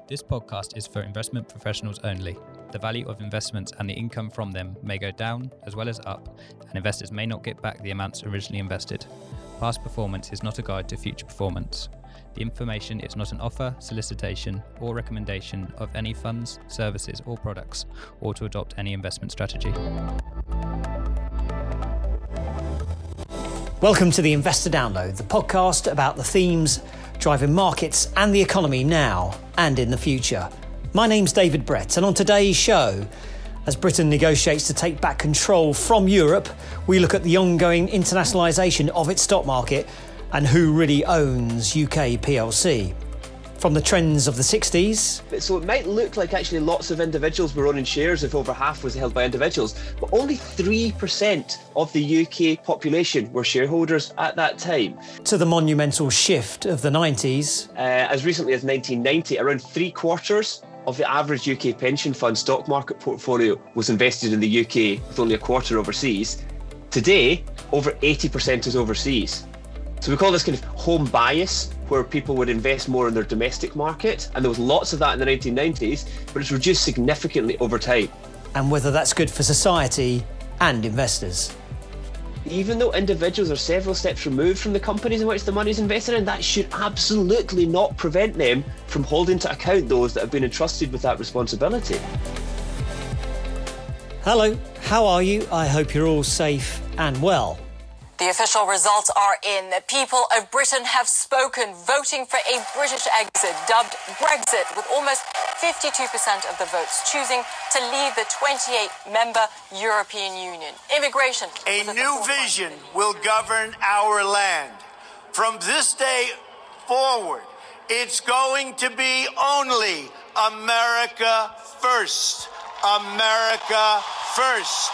This podcast is for investment professionals only. The value of investments and the income from them may go down as well as up, and investors may not get back the amounts originally invested. Past performance is not a guide to future performance. The information is not an offer, solicitation, or recommendation of any funds, services, or products, or to adopt any investment strategy. Welcome to the Investor Download, the podcast about the themes driving markets and the economy now and in the future. My name's David Brett, and on today's show, as Britain negotiates to take back control from Europe, we look at the ongoing internationalisation of its stock market and who really owns UK PLC. From the trends of the 60s. So it might look like actually lots of individuals were owning shares if over half was held by individuals, but only 3% of the UK population were shareholders at that time. To the monumental shift of the 90s. As recently as 1990, around 3/4 of the average UK pension fund stock market portfolio was invested in the UK, with only a quarter overseas. Today, over 80% is overseas. So we call this kind of home bias, where people would invest more in their domestic market, and there was lots of that in the 1990s, but it's reduced significantly over time. And whether that's good for society and investors. Even though individuals are several steps removed from the companies in which the money is invested in, that should absolutely not prevent them from holding to account those that have been entrusted with that responsibility. Hello, how are you? I hope you're all safe and well. The official results are in. The people of Britain have spoken, voting for a British exit, dubbed Brexit, with almost 52% of the votes choosing to leave the 28-member European Union. Immigration. A new vision will govern our land. From this day forward, it's going to be only America first. America first.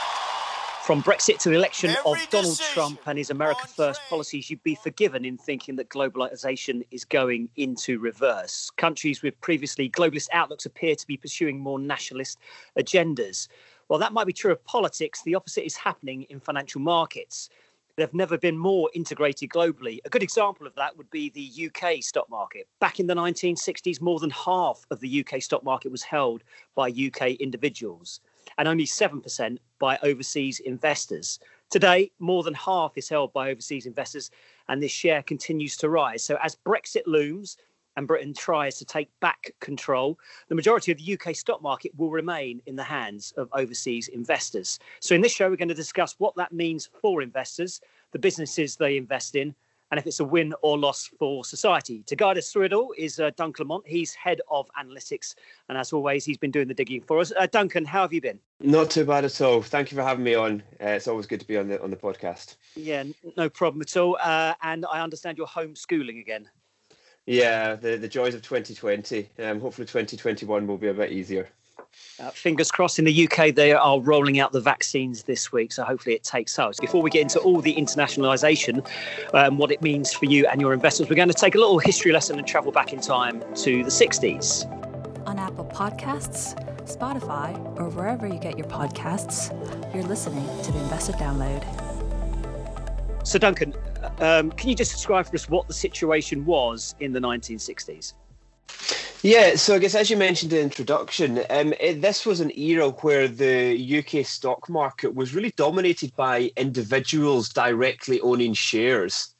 From Brexit to the election of Donald Trump and his America First policies, you'd be forgiven in thinking that globalisation is going into reverse. Countries with previously globalist outlooks appear to be pursuing more nationalist agendas. While that might be true of politics, the opposite is happening in financial markets. They've never been more integrated globally. A good example of that would be the UK stock market. Back in the 1960s, more than half of the UK stock market was held by UK individuals, and only 7% by overseas investors. Today, more than half is held by overseas investors, and this share continues to rise. So as Brexit looms and Britain tries to take back control, the majority of the UK stock market will remain in the hands of overseas investors. So in this show, we're going to discuss what that means for investors, the businesses they invest in, and if it's a win or loss for society. To guide us through it all is Duncan Lamont. He's head of analytics, and as always, he's been doing the digging for us. Duncan, how have you been? Not too bad at all. Thank you for having me on. It's always good to be on the podcast. Yeah, no problem at all. And I understand you're homeschooling again. Yeah, the joys of 2020. Hopefully 2021 will be a bit easier. Fingers crossed. In the UK, they are rolling out the vaccines this week, so hopefully it takes us. Before we get into all the internationalisation, what it means for you and your investors, we're going to take a little history lesson and travel back in time to the 60s. On Apple Podcasts, Spotify, or wherever you get your podcasts, you're listening to the Investor Download. So Duncan, can you just describe for us what the situation was in the 1960s? Yeah, so I guess as you mentioned in the introduction, this was an era where the UK stock market was really dominated by individuals directly owning shares.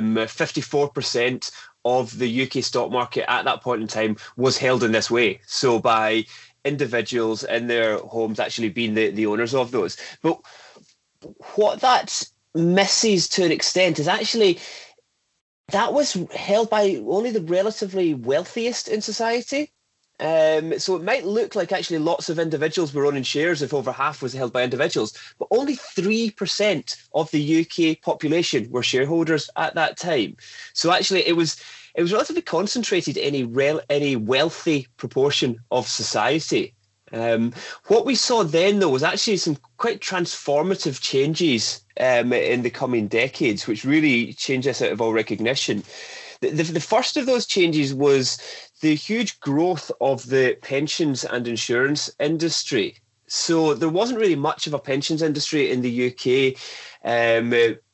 54% of the UK stock market at that point in time was held in this way. So by individuals in their homes actually being the owners of those. But what that misses to an extent is actually that was held by only the relatively wealthiest in society. So it might look like actually lots of individuals were owning shares if over half was held by individuals, but only 3% of the UK population were shareholders at that time. So actually it was relatively concentrated in a wealthy proportion of society. What we saw then, though, was actually some quite transformative changes in the coming decades, which really changed this out of all recognition. The first of those changes was the huge growth of the pensions and insurance industry. So there wasn't really much of a pensions industry in the UK.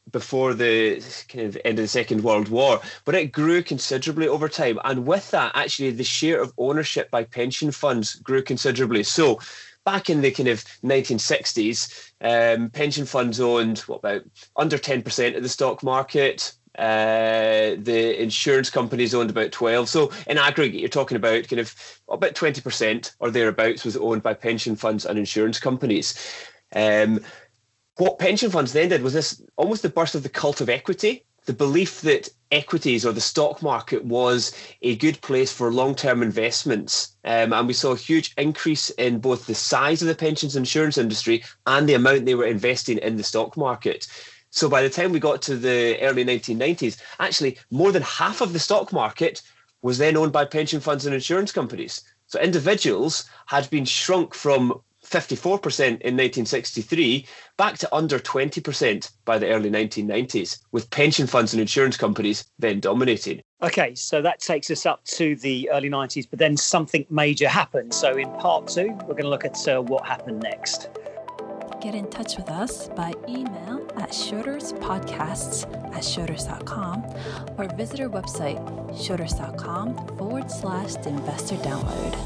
before the kind of end of the Second World War, but it grew considerably over time. And with that, actually, the share of ownership by pension funds grew considerably. So back in the kind of 1960s, pension funds owned about under 10% of the stock market. The insurance companies owned about 12%. So in aggregate, you're talking about kind of about 20% or thereabouts was owned by pension funds and insurance companies. What pension funds then did was this almost the birth of the cult of equity, the belief that equities or the stock market was a good place for long-term investments. And we saw a huge increase in both the size of the pensions insurance industry and the amount they were investing in the stock market. So by the time we got to the early 1990s, actually more than half of the stock market was then owned by pension funds and insurance companies. So individuals had been shrunk from 54% in 1963 back to under 20% by the early 1990s, with pension funds and insurance companies then dominating. Okay, so that takes us up to the early 90s, but then something major happened. So in part 2, we're going to look at what happened next. Get in touch with us by email at schroederspodcasts@schroders.com or visit our website, schroders.com/the investor download.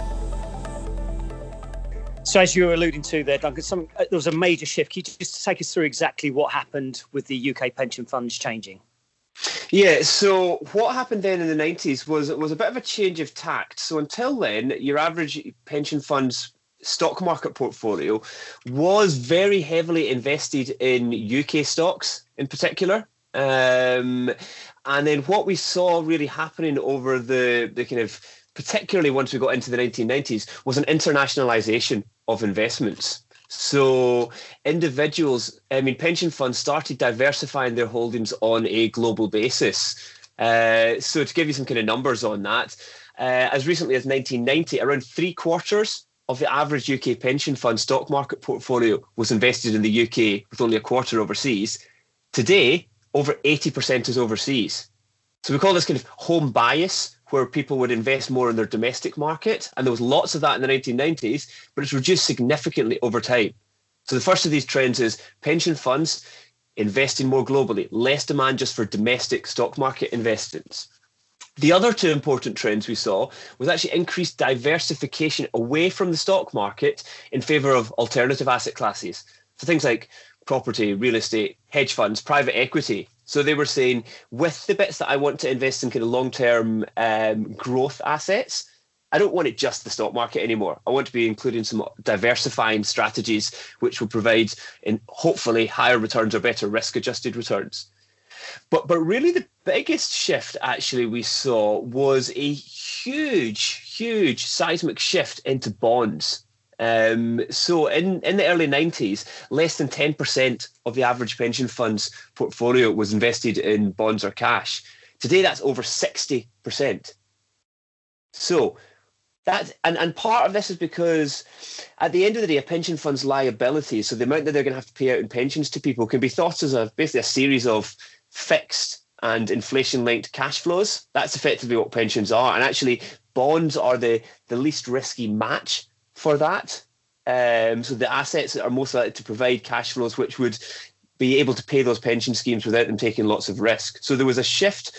So as you were alluding to there, Duncan, there was a major shift. Can you just take us through exactly what happened with the UK pension funds changing? Yeah, so what happened then in the 90s was a bit of a change of tact. So until then, your average pension fund's stock market portfolio was very heavily invested in UK stocks in particular. And then what we saw really happening over the kind of, particularly once we got into the 1990s, was an internationalization of investments. So individuals, pension funds started diversifying their holdings on a global basis. So to give you some kind of numbers on that, as recently as 1990, around 3/4 of the average UK pension fund stock market portfolio was invested in the UK, with only a quarter overseas. Today, over 80% is overseas. So we call this kind of home bias, where people would invest more in their domestic market. And there was lots of that in the 1990s, but it's reduced significantly over time. So the first of these trends is pension funds investing more globally, less demand just for domestic stock market investments. The other two important trends we saw was actually increased diversification away from the stock market in favour of alternative asset classes. So things like property, real estate, hedge funds, private equity. So they were saying, with the bits that I want to invest in kind of long-term growth assets, I don't want it just the stock market anymore. I want to be including some diversifying strategies which will provide, in hopefully, higher returns or better risk-adjusted returns. But really the biggest shift actually we saw was a huge seismic shift into bonds. So in the early 90s, less than 10% of the average pension fund's portfolio was invested in bonds or cash. Today, that's over 60%. So that, and part of this is because at the end of the day, a pension fund's liability, so the amount that they're going to have to pay out in pensions to people, can be thought as basically a series of fixed and inflation-linked cash flows. That's effectively what pensions are. And actually, bonds are the least risky match for that. So the assets that are most likely to provide cash flows which would be able to pay those pension schemes without them taking lots of risk. So there was a shift,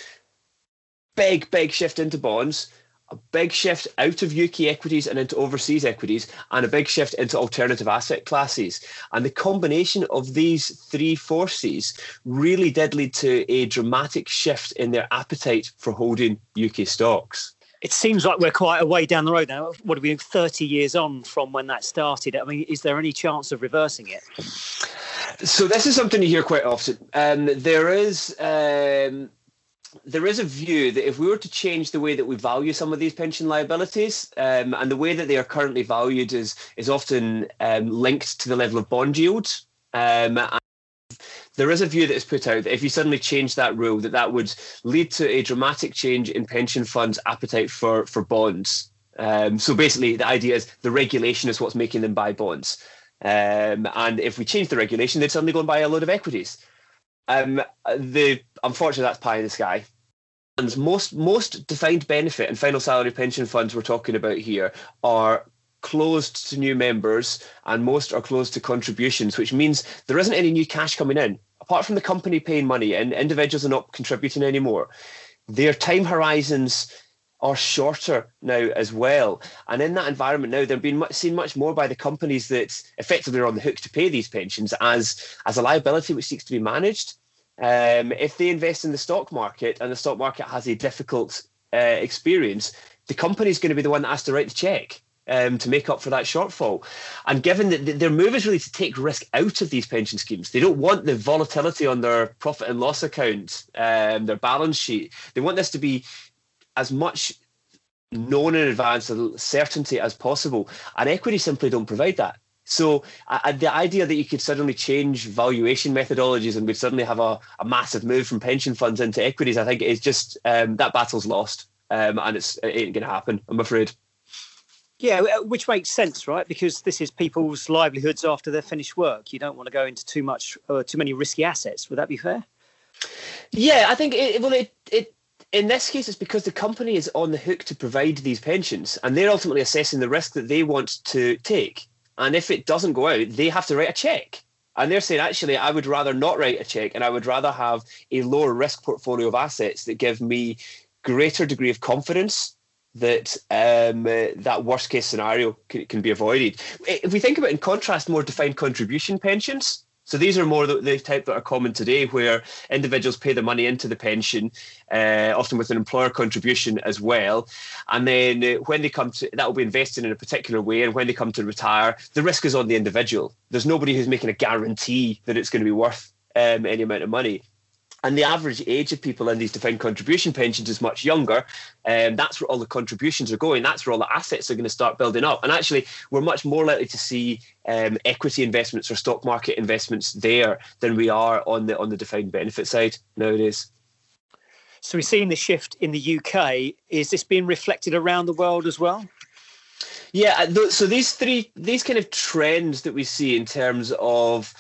big shift into bonds, a big shift out of UK equities and into overseas equities, and a big shift into alternative asset classes. And the combination of these three forces really did lead to a dramatic shift in their appetite for holding UK stocks. It seems like we're quite a way down the road now. What are we, 30 years on from when that started? I mean, is there any chance of reversing it? So this is something you hear quite often. There is a view that if we were to change the way that we value some of these pension liabilities, and the way that they are currently valued is often linked to the level of bond yields. There is a view that is put out that if you suddenly change that rule, that would lead to a dramatic change in pension funds' appetite for bonds. So basically, the idea is the regulation is what's making them buy bonds. And if we change the regulation, they'd suddenly go and buy a load of equities. Unfortunately, that's pie in the sky. And most defined benefit and final salary pension funds we're talking about here are closed to new members, and most are closed to contributions, which means there isn't any new cash coming in. apart from the company paying money and individuals are not contributing anymore, their time horizons are shorter now as well. And in that environment now, they're being seen much more by the companies that effectively are on the hook to pay these pensions as a liability which seeks to be managed. If they invest in the stock market and the stock market has a difficult experience, the company is going to be the one that has to write the check to make up for that shortfall. And given that their move is really to take risk out of these pension schemes, they don't want the volatility on their profit and loss account, their balance sheet. They want this to be as much known in advance, of certainty as possible. And equity simply don't provide that. So the idea that you could suddenly change valuation methodologies and we'd suddenly have a massive move from pension funds into equities, I think is just that battle's lost, and it ain't going to happen, I'm afraid. Yeah, which makes sense, right? Because this is people's livelihoods after they've finished work. You don't want to go into too many risky assets. Would that be fair? Yeah, I think it in this case, it's because the company is on the hook to provide these pensions, and they're ultimately assessing the risk that they want to take. And if it doesn't go out, they have to write a check. And they're saying, actually, I would rather not write a check, and I would rather have a lower risk portfolio of assets that give me greater degree of confidence that that worst case scenario can be avoided. If we think about, in contrast, more defined contribution pensions, so these are more the type that are common today, where individuals pay the money into the pension, often with an employer contribution as well. And then when they come to, that will be invested in a particular way. And when they come to retire, the risk is on the individual. There's nobody who's making a guarantee that it's going to be worth any amount of money. And the average age of people in these defined contribution pensions is much younger. That's where all the contributions are going. That's where all the assets are going to start building up. And actually, we're much more likely to see equity investments or stock market investments there than we are on the defined benefit side nowadays. So we're seeing the shift in the UK. Is this being reflected around the world as well? Yeah. So these kind of trends that we see in terms of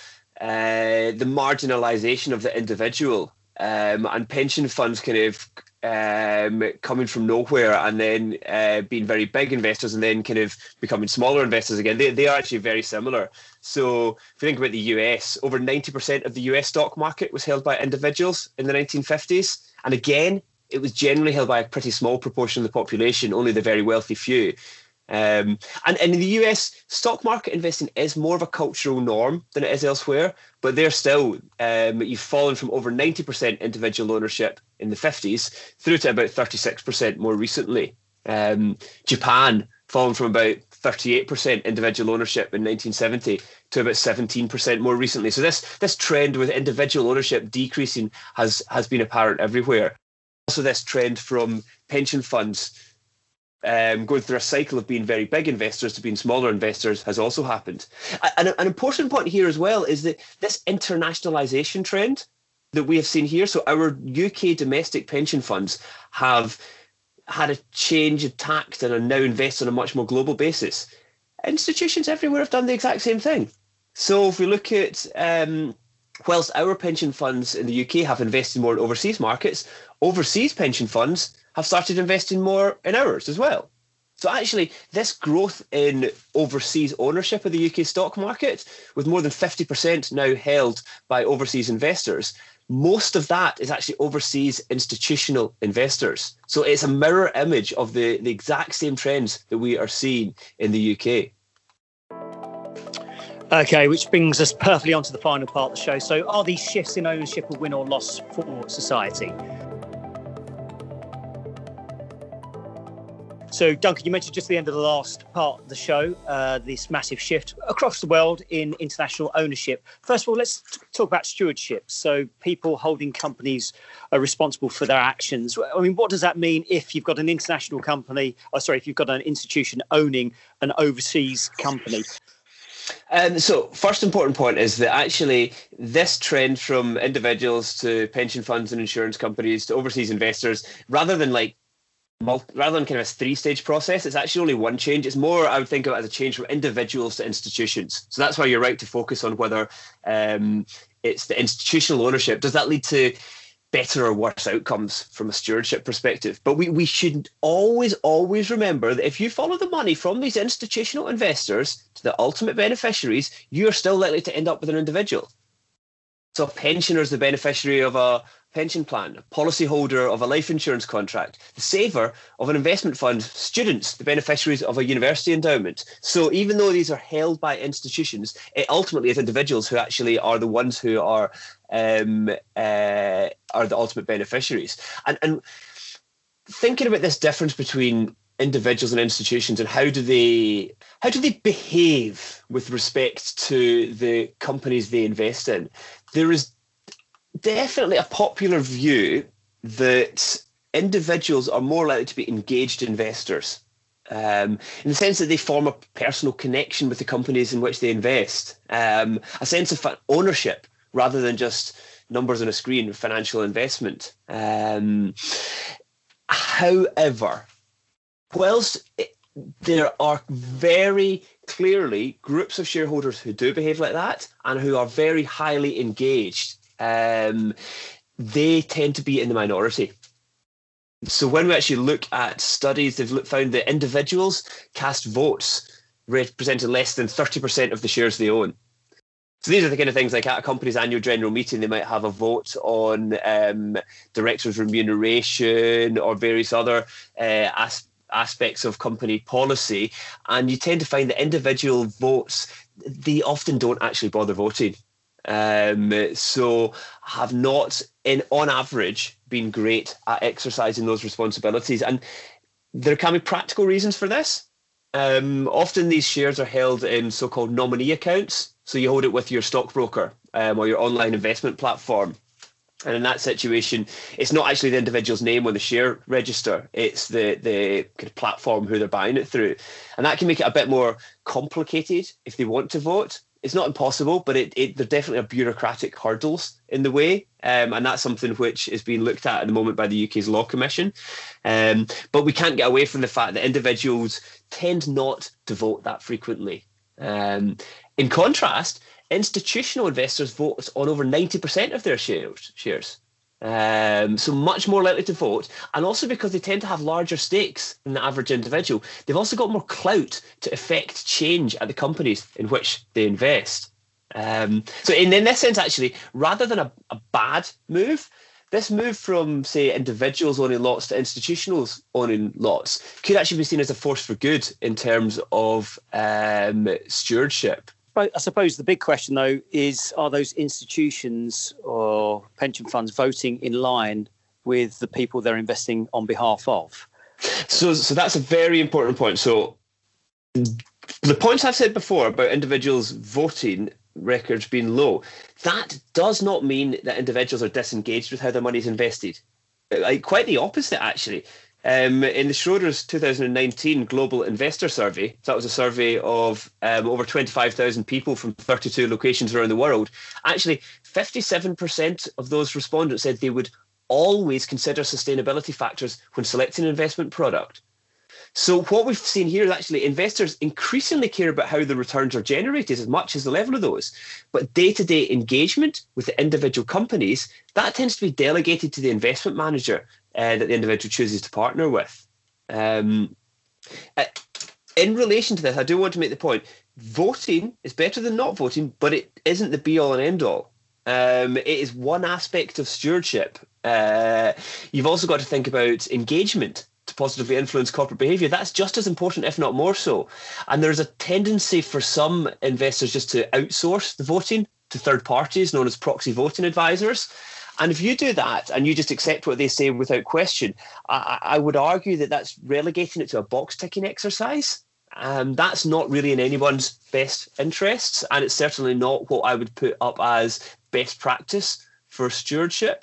the marginalisation of the individual and pension funds kind of coming from nowhere and then being very big investors and then kind of becoming smaller investors again, they are actually very similar. So if you think about the US, over 90% of the US stock market was held by individuals in the 1950s. And again, it was generally held by a pretty small proportion of the population, only the very wealthy few. And in the US, stock market investing is more of a cultural norm than it is elsewhere, but they're still, you've fallen from over 90% individual ownership in the 50s through to about 36% more recently. Japan, fallen from about 38% individual ownership in 1970 to about 17% more recently. So this trend with individual ownership decreasing has been apparent everywhere. Also, this trend from pension funds going through a cycle of being very big investors to being smaller investors has also happened. And an important point here as well is that this internationalisation trend that we have seen here, so our UK domestic pension funds have had a change of tact and are now invested on a much more global basis. Institutions everywhere have done the exact same thing. So if we look at, whilst our pension funds in the UK have invested more in overseas markets, overseas pension funds have started investing more in ours as well. So actually, this growth in overseas ownership of the UK stock market, with more than 50% now held by overseas investors, most of that is actually overseas institutional investors. So it's a mirror image of the exact same trends that we are seeing in the UK. Okay, which brings us perfectly onto the final part of the show. So are these shifts in ownership a win or loss for society? So, Duncan, you mentioned just at the end of the last part of the show, this massive shift across the world in international ownership. First of all, let's talk about stewardship. So people holding companies are responsible for their actions. I mean, what does that mean if you've got an international company, if you've got an institution owning an overseas company? So first important point is that actually this trend from individuals to pension funds and insurance companies to overseas investors, rather than kind of a three-stage process, it's actually only one change. It's more, I would think of it as a change from individuals to institutions. So that's why you're right to focus on whether it's the institutional ownership. Does that lead to better or worse outcomes from a stewardship perspective? But we should always remember that if you follow the money from these institutional investors to the ultimate beneficiaries, you're still likely to end up with an individual. So a pensioner is the beneficiary of a pension plan, a policyholder of a life insurance contract, the saver of an investment fund, students, the beneficiaries of a university endowment. So even though these are held by institutions, it ultimately is individuals who actually are the ones who are the ultimate beneficiaries. And thinking about this difference between individuals and institutions and how do they behave with respect to the companies they invest in, there is definitely a popular view that individuals are more likely to be engaged investors, in the sense that they form a personal connection with the companies in which they invest, a sense of ownership rather than just numbers on a screen of financial investment. However, whilst there are very clearly groups of shareholders who do behave like that and who are very highly engaged, they tend to be in the minority. So when we actually look at studies, they've found that individuals cast votes representing less than 30% of the shares they own. So these are the kind of things like at a company's annual general meeting, they might have a vote on directors' remuneration or various other aspects of company policy. And you tend to find that individual votes, they often don't actually bother voting. So have not, on average, been great at exercising those responsibilities. And there can be practical reasons for this. Often these shares are held in so-called nominee accounts. So you hold it with your stockbroker or your online investment platform. And in that situation, it's not actually the individual's name on the share register. It's the kind of platform who they're buying it through. And that can make it a bit more complicated if they want to vote. It's not impossible, but there definitely are bureaucratic hurdles in the way. And that's something which is being looked at the moment by the UK's Law Commission. But we can't get away from the fact that individuals tend not to vote that frequently. In contrast, institutional investors vote on over 90% of their shares. So much more likely to vote, and also because they tend to have larger stakes than the average individual, they've also got more clout to effect change at the companies in which they invest. So in this sense, actually, rather than a bad move, this move from, say, individuals owning lots to institutionals owning lots could actually be seen as a force for good in terms of stewardship. I suppose the big question, though, is are those institutions or pension funds voting in line with the people they're investing on behalf of? So that's a very important point. So the points I've said before about individuals voting records being low, that does not mean that individuals are disengaged with how their money is invested. Quite the opposite, actually. In the Schroders 2019 Global Investor Survey, so that was a survey of over 25,000 people from 32 locations around the world, actually 57% of those respondents said they would always consider sustainability factors when selecting an investment product. So what we've seen here is actually investors increasingly care about how the returns are generated as much as the level of those. But day-to-day engagement with the individual companies, that tends to be delegated to the investment manager that the individual chooses to partner with. In relation to this, I do want to make the point, voting is better than not voting, but it isn't the be-all and end-all. It is one aspect of stewardship. You've also got to think about engagement to positively influence corporate behaviour. That's just as important, if not more so. And there's a tendency for some investors just to outsource the voting to third parties known as proxy voting advisors. And if you do that and you just accept what they say without question, I would argue that that's relegating it to a box-ticking exercise. That's not really in anyone's best interests, and it's certainly not what I would put up as best practice for stewardship.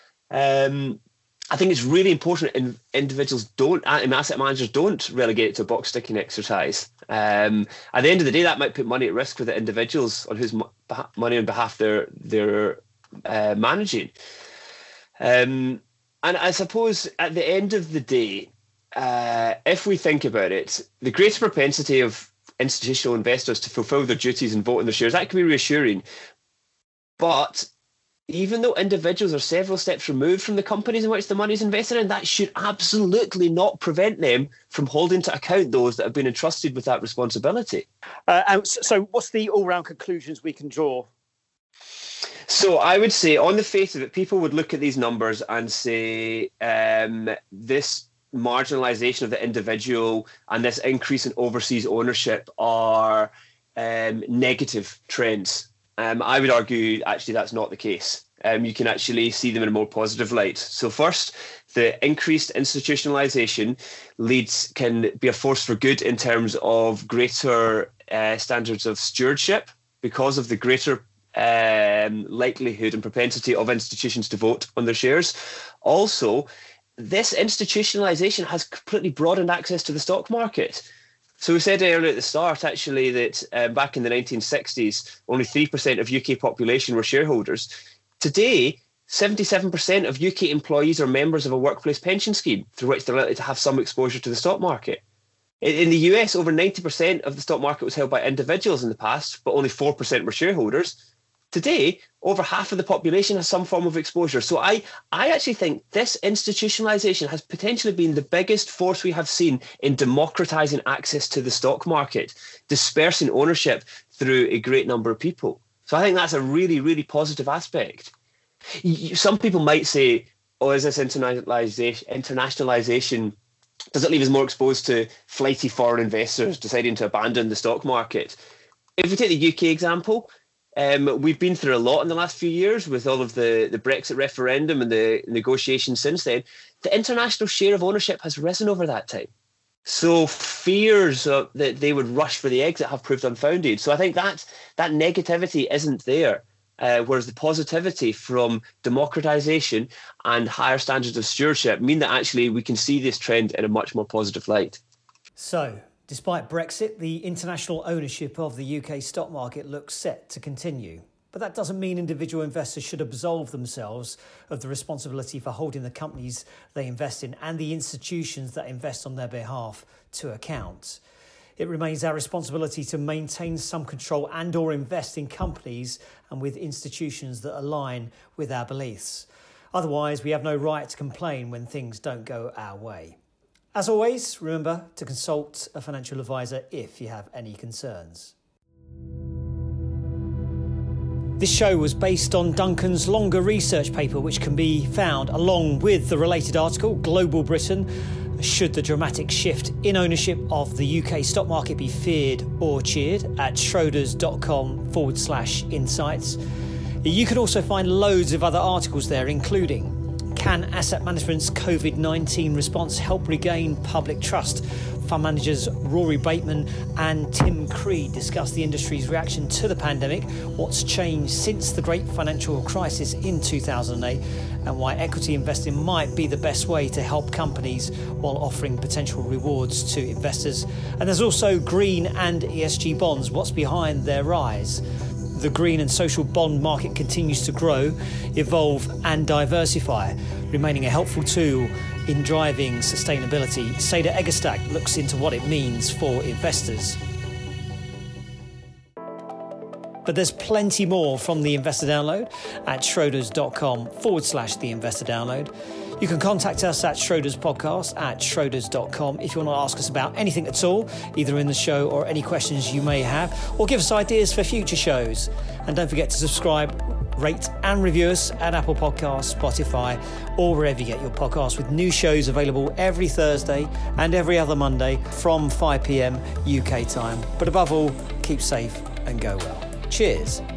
I think it's really important individuals asset managers don't relegate it to a box-ticking exercise. At the end of the day, that might put money at risk for the individuals on whose money on behalf they're managing. And I suppose at the end of the day, if we think about it, the greater propensity of institutional investors to fulfill their duties and vote in their shares, that can be reassuring. But even though individuals are several steps removed from the companies in which the money is invested in, that should absolutely not prevent them from holding to account those that have been entrusted with that responsibility. So what's the all-round conclusions we can draw? So I would say, on the face of it, people would look at these numbers and say this marginalisation of the individual and this increase in overseas ownership are negative trends. I would argue, actually, that's not the case. You can actually see them in a more positive light. So first, the increased institutionalisation can be a force for good in terms of greater standards of stewardship because of the greater likelihood and propensity of institutions to vote on their shares. Also, this institutionalisation has completely broadened access to the stock market. So we said earlier at the start, actually, that back in the 1960s, only 3% of UK population were shareholders. Today, 77% of UK employees are members of a workplace pension scheme through which they're likely to have some exposure to the stock market. In the US, over 90% of the stock market was held by individuals in the past, but only 4% were shareholders. Today, over half of the population has some form of exposure. So I actually think this institutionalisation has potentially been the biggest force we have seen in democratising access to the stock market, dispersing ownership through a great number of people. So I think that's a really, really positive aspect. Some people might say, oh, is this internationalisation, does it leave us more exposed to flighty foreign investors deciding to abandon the stock market? If we take the UK example, we've been through a lot in the last few years with all of the Brexit referendum and the negotiations since then. The international share of ownership has risen over that time. So fears that they would rush for the exit have proved unfounded. So I think that negativity isn't there, whereas the positivity from democratisation and higher standards of stewardship mean that actually we can see this trend in a much more positive light. So, despite Brexit, the international ownership of the UK stock market looks set to continue. But that doesn't mean individual investors should absolve themselves of the responsibility for holding the companies they invest in and the institutions that invest on their behalf to account. It remains our responsibility to maintain some control and or invest in companies and with institutions that align with our beliefs. Otherwise, we have no right to complain when things don't go our way. As always, remember to consult a financial advisor if you have any concerns. This show was based on Duncan's longer research paper, which can be found along with the related article, Global Britain, Should the Dramatic Shift in Ownership of the UK Stock Market Be Feared or Cheered, at schroders.com/insights. You can also find loads of other articles there, including Can Asset Management's COVID-19 Response Help Regain Public Trust? Fund managers Rory Bateman and Tim Creed discuss the industry's reaction to the pandemic, what's changed since the great financial crisis in 2008, and why equity investing might be the best way to help companies while offering potential rewards to investors. And there's also green and ESG bonds, what's behind their rise. The green and social bond market continues to grow, evolve and diversify, remaining a helpful tool in driving sustainability. Seda Egerstad looks into what it means for investors. But there's plenty more from the Investor Download at schroders.com/the Investor Download. You can contact us at Schroders Podcast at schroders.com if you want to ask us about anything at all, either in the show or any questions you may have, or give us ideas for future shows. And don't forget to subscribe, rate and review us at Apple Podcasts, Spotify, or wherever you get your podcasts, with new shows available every Thursday and every other Monday from 5 p.m. UK time. But above all, keep safe and go well. Cheers.